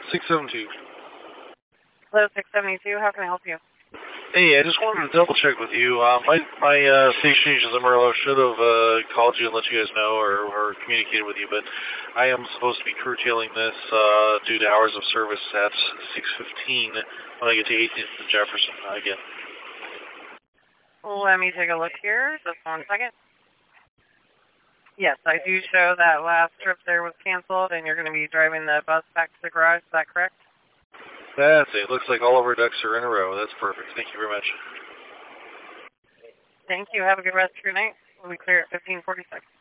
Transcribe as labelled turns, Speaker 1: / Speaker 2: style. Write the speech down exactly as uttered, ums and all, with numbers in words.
Speaker 1: six seven two.
Speaker 2: Hello, six seventy-two. How can I help you?
Speaker 1: Hey, I just wanted to double check with you. Uh, my my uh, station agent Amarillo should have uh, called you and let you guys know or, or communicated with you, but I am supposed to be curtailing this uh, due to hours of service at six fifteen when I get to eighteenth and Jefferson uh, again.
Speaker 2: Let me take a look here. Just one second. Yes, I do show that last trip there was canceled, and you're going to be driving the bus back to the garage. Is that correct?
Speaker 1: That's it. Looks like all of our ducks are in a row. That's perfect. Thank you very much.
Speaker 2: Thank you. Have a good rest of your night. We'll be clear at fifteen forty-six.